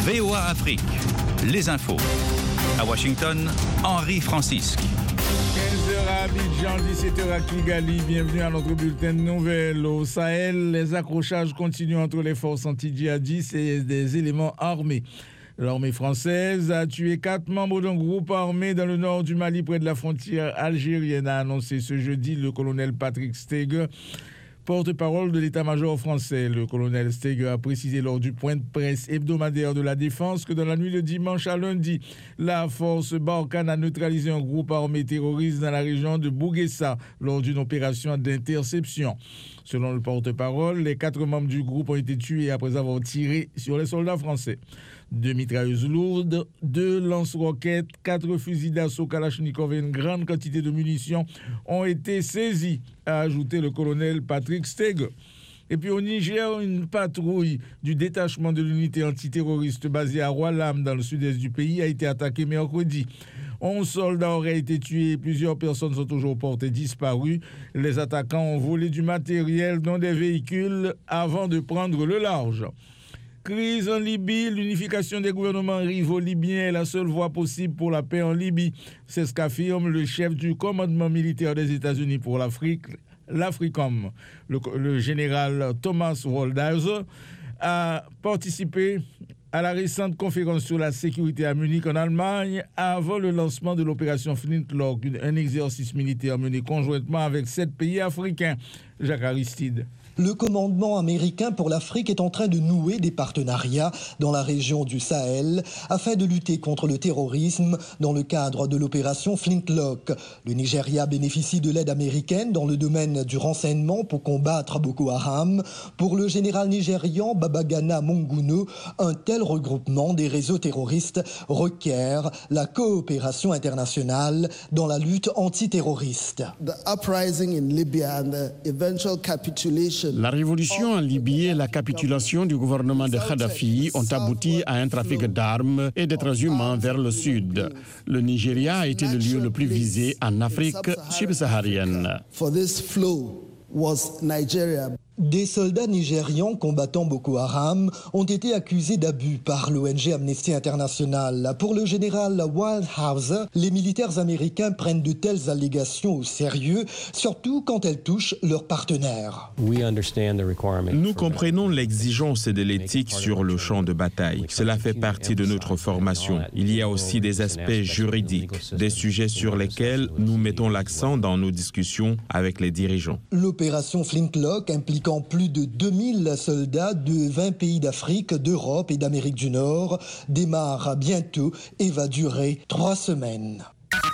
VOA Afrique, les infos. À Washington, Henri Francisque. 15h à Abidjan, 17h à Kigali. Bienvenue à notre bulletin de nouvelles. Au Sahel, les accrochages continuent entre les forces anti-djihadistes et des éléments armés. L'armée française a tué 4 membres d'un groupe armé dans le nord du Mali, près de la frontière algérienne, a annoncé ce jeudi le colonel Patrick Steger, porte-parole de l'état-major français. Le colonel Steger a précisé lors du point de presse hebdomadaire de la Défense que dans la nuit de dimanche à lundi, la force Barkhane a neutralisé un groupe armé terroriste dans la région de Bouguessa lors d'une opération d'interception. Selon le porte-parole, les 4 membres du groupe ont été tués après avoir tiré sur les soldats français. 2 mitrailleuses lourdes, 2 lance-roquettes, 4 fusils d'assaut Kalachnikov et une grande quantité de munitions ont été saisis, a ajouté le colonel Patrick Steger. Et puis au Niger, une patrouille du détachement de l'unité antiterroriste basée à Oualam dans le sud-est du pays a été attaquée mercredi. 11 soldats auraient été tués et plusieurs personnes sont toujours portées disparues. Les attaquants ont volé du matériel dont des véhicules avant de prendre le large. Crise en Libye, l'unification des gouvernements rivaux libyens est la seule voie possible pour la paix en Libye. C'est ce qu'affirme le chef du commandement militaire des États-Unis pour l'Afrique, l'Africom. Le général Thomas Waldhauser a participé à la récente conférence sur la sécurité à Munich en Allemagne avant le lancement de l'opération Flintlock, un exercice militaire mené conjointement avec 7 pays africains. Jacques Aristide. Le commandement américain pour l'Afrique est en train de nouer des partenariats dans la région du Sahel afin de lutter contre le terrorisme dans le cadre de l'opération Flintlock. Le Nigeria bénéficie de l'aide américaine dans le domaine du renseignement pour combattre Boko Haram. Pour le général nigérian Babagana Monguno, un tel regroupement des réseaux terroristes requiert la coopération internationale dans la lutte antiterroriste. The uprising in Libya and the eventual capitulation. La révolution en Libye et la capitulation du gouvernement de Kadhafi ont abouti à un trafic d'armes et d'êtres humains vers le sud. Le Nigeria a été le lieu le plus visé en Afrique subsaharienne. Des soldats nigérians combattant Boko Haram ont été accusés d'abus par l'ONG Amnesty International. Pour le général Waldhauser, les militaires américains prennent de telles allégations au sérieux, surtout quand elles touchent leurs partenaires. Nous comprenons l'exigence de l'éthique sur le champ de bataille. Cela fait partie de notre formation. Il y a aussi des aspects juridiques, des sujets sur lesquels nous mettons l'accent dans nos discussions avec les dirigeants. L'opération Flintlock implique plus de 2000 soldats de 20 pays d'Afrique, d'Europe et d'Amérique du Nord démarre bientôt et va durer 3 semaines.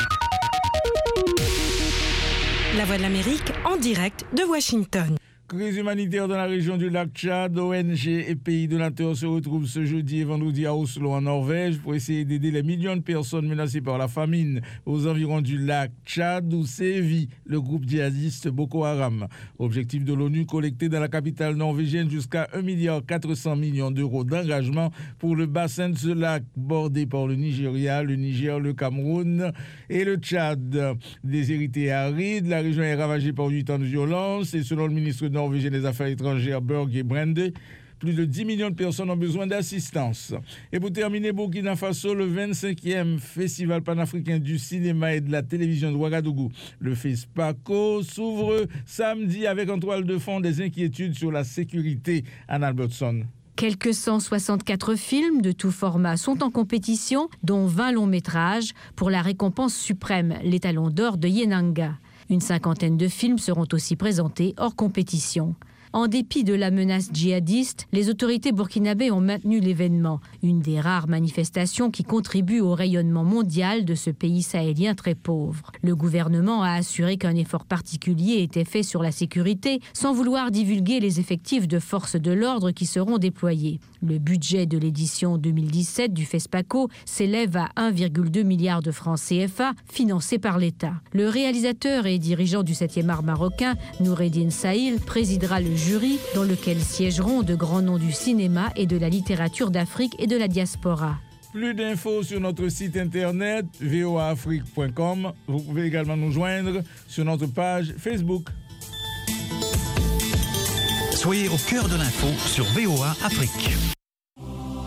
La Voix de l'Amérique en direct de Washington. Crise humanitaire dans la région du lac Tchad. ONG et pays donateurs se retrouvent ce jeudi et vendredi à Oslo, en Norvège, pour essayer d'aider les millions de personnes menacées par la famine aux environs du lac Tchad, où sévit le groupe djihadiste Boko Haram. Objectif de l'ONU, collecter dans la capitale norvégienne jusqu'à 1,4 milliard d'euros d'engagement pour le bassin de ce lac, bordé par le Nigeria, le Niger, le Cameroun et le Tchad. Déshérité et aride, la région est ravagée par 8 ans de violence et selon le ministre norvégien des Affaires étrangères Børge Brende, plus de 10 millions de personnes ont besoin d'assistance. Et pour terminer, Burkina Faso, le 25e Festival panafricain du cinéma et de la télévision de Ouagadougou, le FESPACO, s'ouvre samedi avec en toile de fond des inquiétudes sur la sécurité. Anne Albertson. Quelques 164 films de tout format sont en compétition, dont 20 longs métrages pour la récompense suprême, l'étalon d'or de Yenanga. Une 50aine de films seront aussi présentés hors compétition. En dépit de la menace djihadiste, les autorités burkinabées ont maintenu l'événement, une des rares manifestations qui contribuent au rayonnement mondial de ce pays sahélien très pauvre. Le gouvernement a assuré qu'un effort particulier était fait sur la sécurité, sans vouloir divulguer les effectifs de forces de l'ordre qui seront déployés. Le budget de l'édition 2017 du FESPACO s'élève à 1,2 milliard de francs CFA, financé par l'État. Le réalisateur et dirigeant du 7e art marocain, Noureddine Sahil, présidera le jury dans lequel siégeront de grands noms du cinéma et de la littérature d'Afrique et de la diaspora. Plus d'infos sur notre site internet voaafrique.com. Vous pouvez également nous joindre sur notre page Facebook. Soyez au cœur de l'info sur VOA Afrique.